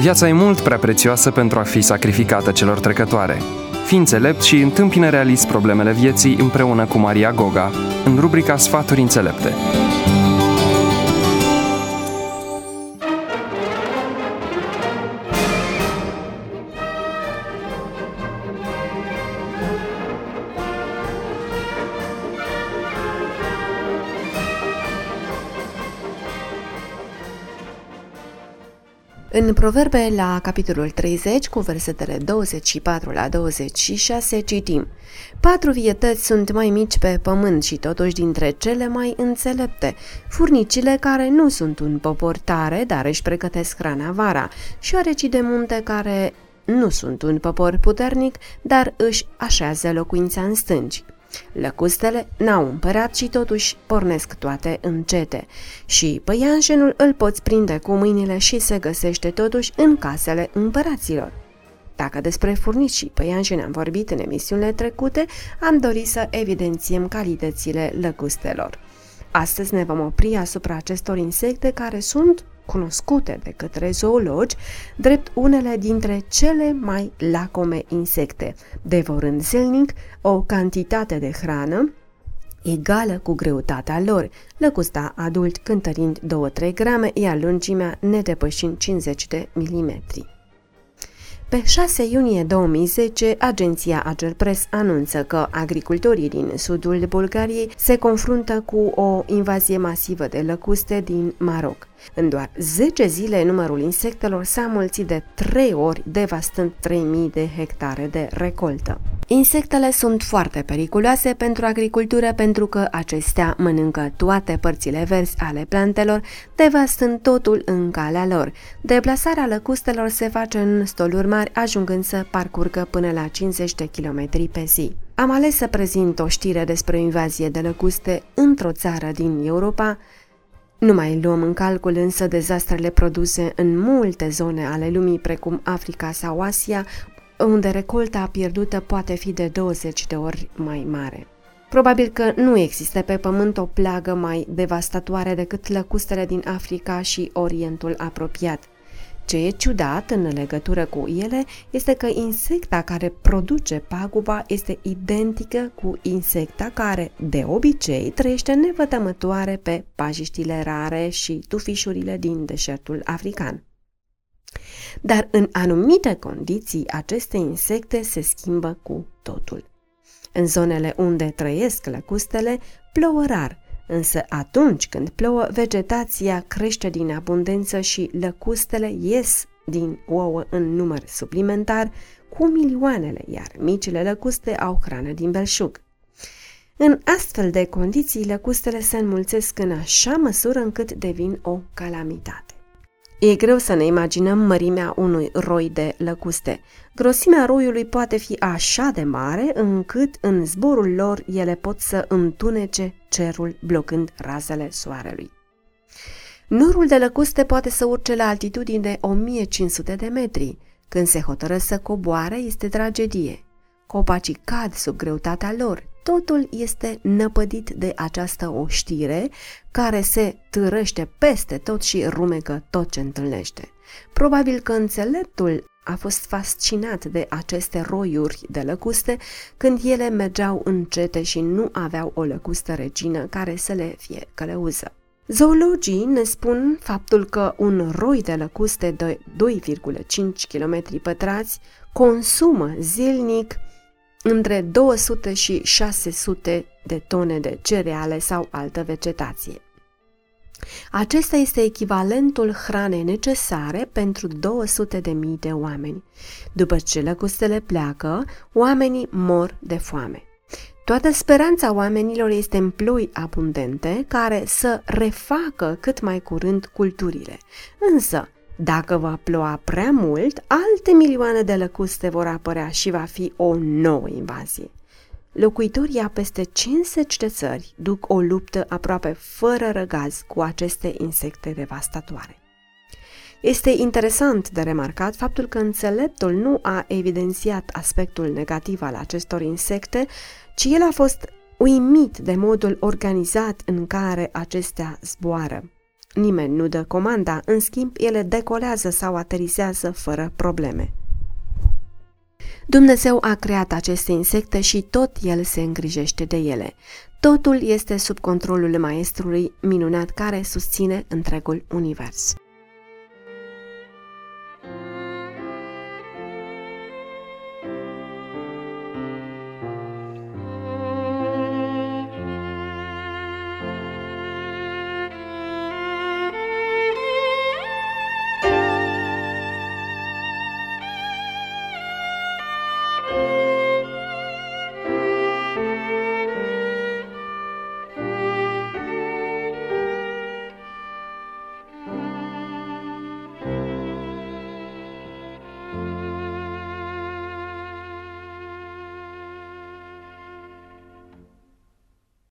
Viața e mult prea prețioasă pentru a fi sacrificată celor trecătoare. Fii înțelept și întâmpină realist problemele vieții împreună cu Maria Goga, în rubrica Sfaturi înțelepte. În Proverbe, la capitolul 30, cu versetele 24 la 26, citim: 4 vietăți sunt mai mici pe pământ și totuși dintre cele mai înțelepte, furnicile care nu sunt un popor tare, dar își pregătesc hrana vara, șoarecii de munte care nu sunt un popor puternic, dar își așează locuința în stânci. Lăcustele n-au împărat și totuși pornesc toate încete. Și păianjenul îl poți prinde cu mâinile și se găsește totuși în casele împăraților. Dacă despre furnici și păianjeni am vorbit în emisiunile trecute, am dorit să evidențiem calitățile lăcustelor. Astăzi ne vom opri asupra acestor insecte care sunt cunoscute de către zoologi drept unele dintre cele mai lacome insecte, devorând zilnic o cantitate de hrană egală cu greutatea lor, lăcusta adult cântărind 2-3 grame, iar lungimea nedepășind 50 de milimetri. Pe 6 iunie 2010, agenția Agerpres anunță că agricultorii din sudul Bulgariei se confruntă cu o invazie masivă de lăcuste din Maroc. În doar 10 zile, numărul insectelor s-a mulțit de 3 ori, devastând 3000 de hectare de recoltă. Insectele sunt foarte periculoase pentru agricultură pentru că acestea mănâncă toate părțile verzi ale plantelor, devastând totul în calea lor. Deplasarea lăcustelor se face în stoluri mari, ajungând să parcurgă până la 50 de km pe zi. Am ales să prezint o știre despre o invazie de lăcuste într-o țară din Europa. Nu mai luăm în calcul însă dezastrele produse în multe zone ale lumii, precum Africa sau Asia, unde recolta pierdută poate fi de 20 de ori mai mare. Probabil că nu există pe pământ o plagă mai devastatoare decât lăcustele din Africa și Orientul apropiat. Ce e ciudat în legătură cu ele este că insecta care produce paguba este identică cu insecta care, de obicei, trăiește nevătămătoare pe pajiștile rare și tufișurile din deșertul african. Dar în anumite condiții, aceste insecte se schimbă cu totul. În zonele unde trăiesc lăcustele, plouă rar, însă atunci când plouă, vegetația crește din abundență și lăcustele ies din ouă în număr suplimentar cu milioanele, iar micile lăcuste au hrană din belșug. În astfel de condiții, lăcustele se înmulțesc în așa măsură încât devin o calamitate. E greu să ne imaginăm mărimea unui roi de lăcuste. Grosimea roiului poate fi așa de mare încât în zborul lor ele pot să întunece cerul blocând razele soarelui. Norul de lăcuste poate să urce la altitudini de 1500 de metri. Când se hotără să coboare, este tragedie. Copacii cad sub greutatea lor. Totul este năpădit de această oștire care se târăște peste tot și rumecă tot ce întâlnește. Probabil că înțeleptul a fost fascinat de aceste roiuri de lăcuste când ele mergeau încete și nu aveau o lăcustă regină care să le fie călăuză. Zoologii ne spun faptul că un roi de lăcuste de 2,5 km pătrați consumă zilnic între 200 și 600 de tone de cereale sau altă vegetație. Acesta este echivalentul hranei necesare pentru 200.000 de oameni. După ce lăcustele pleacă, oamenii mor de foame. Toată speranța oamenilor este în ploi abundente care să refacă cât mai curând culturile. Însă, dacă va ploua prea mult, alte milioane de lăcuste vor apărea și va fi o nouă invazie. Locuitorii a peste 50 de țări duc o luptă aproape fără răgaz cu aceste insecte devastatoare. Este interesant de remarcat faptul că înțeleptul nu a evidențiat aspectul negativ al acestor insecte, ci el a fost uimit de modul organizat în care acestea zboară. Nimeni nu dă comanda, în schimb, ele decolează sau aterizează fără probleme. Dumnezeu a creat aceste insecte și tot El se îngrijește de ele. Totul este sub controlul Maestrului minunat care susține întregul univers.